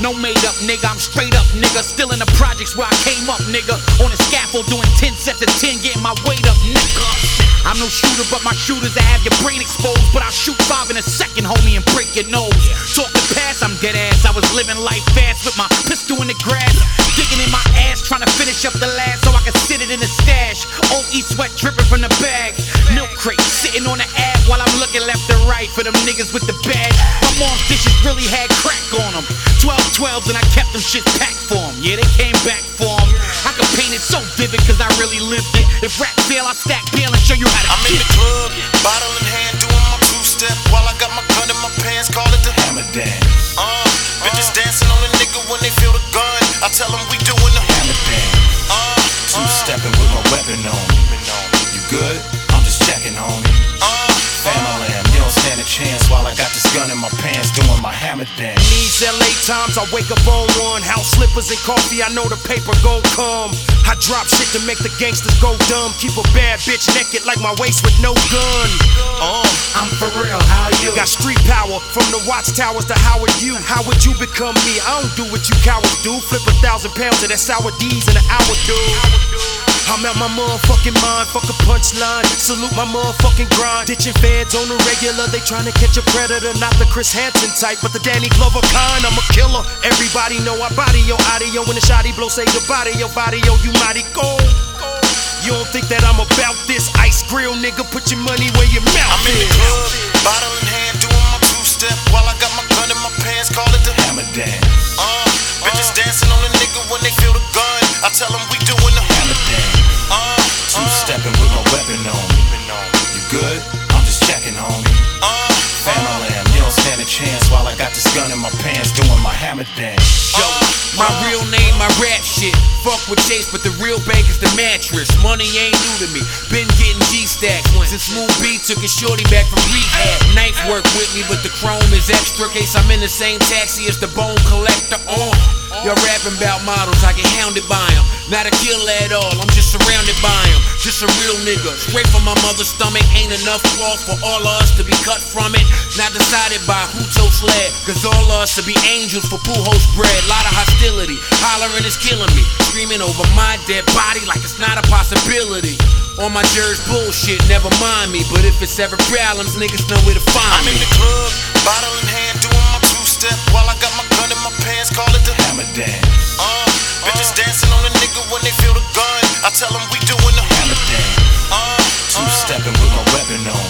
no made up, nigga. I'm straight up, nigga. Still in the projects where I came up, nigga. On the scaffold doing 10 sets of 10, getting my weight up, nigga. I'm no shooter, but my shooters that have your brain exposed. But I'll shoot 5 in a second, homie, and break your nose. Talk the past, I'm dead ass. I was living life fast with my pistol in the grass, digging in my ass, trying to finish up the last so I could sit it in the stash. OE sweat dripping from the bag. Milk crate sitting on the ab while I'm looking left and right for them niggas with the bag. My mom's dishes really had crack on them. 12-12s and I kept them shit packed for them. Yeah, they came back for them. I could paint it so vivid cause I really lived it. If rap fail, I stack bail and show you how to I'm in the club, bottle in hand, doing my two-step while I got my gun in my pants, call it the hammer dance. Bitches dancing on a nigga when they feel the gun. I tell them we doing the hammer dance. Two-stepping with my weapon on me. You good? I'm just checking on me. Family, you don't stand a chance while I got this gun in my pants doing my hammer dance. These LA times, I wake up on one. House slippers and coffee, I know the paper gon' come. I drop shit to make the gangsters go dumb. Keep a bad bitch naked like my waist with no gun. I'm for real, how you? Got street power from the watchtowers to Howard U. How would you become me? I don't do what you cowards do. Flip 1,000 pounds of that sour D's in an hour, dude. I'm out my motherfucking mind, fuck a punchline. Salute my motherfucking grind. Ditching feds on the regular, they tryna catch a predator. Not the Chris Hansen type, but the Danny Glover kind. I'm a killer. Everybody know I body your audio. When the shotty blow, say goodbye to your body, yo, you mighty cold. You don't think that I'm about this? Ice grill, nigga, put your money where your mouth I'm in the club, bottle in hand, doing my two-step while I got my gun in my pants, call it the hammer dance. Bitches dancing on a nigga when they feel the gun. I tell them we doing the hammer dance. Two-stepping with my weapon on me. You good? I'm just checking on me. Family, you don't stand a chance while I got this gun in my pants doing my hammer dance. Yo, my real name, my rap shit. Fuck with Chase, but the real bank is the mattress. Money ain't new to me, been getting G-stacks. Since Smooth B took his shorty back from rehab. Knife work with me, but the chrome is extra. Case I'm in the same taxi as the bone collector. Y'all rapping about models, I get hounded by them. Not a killer at all, I'm just surrounded by them. Just a real nigga, straight from my mother's stomach. Ain't enough cloth for all of us to be cut from it. Not decided by who toast led, cause all of us to be angels for Pujols bread. Lot of hostility, hollering is killing me. Screaming over my dead body like it's not a possibility. On my Jersey bullshit, never mind me. But if it's ever problems, niggas know where to find I'm me. in the club, bottle in hand, doing my two-step while I got my gun in my pants, call it the hammer dance. Bitches dancing on a nigga when they feel the gun. I tell them we doing the hammer dance. Two-stepping with my weapon on